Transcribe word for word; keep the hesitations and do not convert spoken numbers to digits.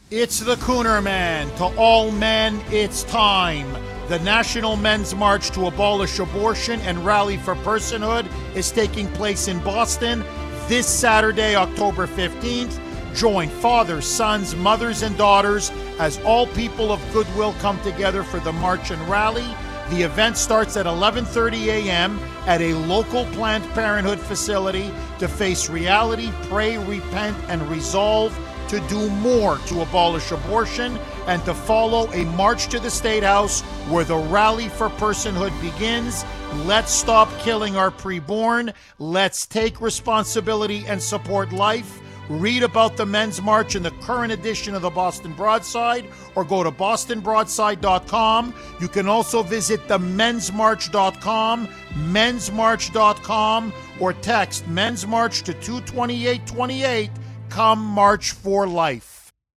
It's the Cooner Man. To all men, it's time. The National Men's March to Abolish Abortion and Rally for Personhood is taking place in Boston this Saturday, October fifteenth. Join fathers, sons, mothers, and daughters as all people of goodwill come together for the march and rally. The event starts at eleven thirty a.m. at a local Planned Parenthood facility to face reality, pray, repent, and resolve to do more to abolish abortion, and to follow a march to the State House where the rally for personhood begins. Let's stop killing our preborn. Let's take responsibility and support life. Read about the Men's March in the current edition of the Boston Broadside, or go to boston broadside dot com. You can also visit the mens march dot com, mens march dot com, or text Men's March to two two eight two eight. Come march for life.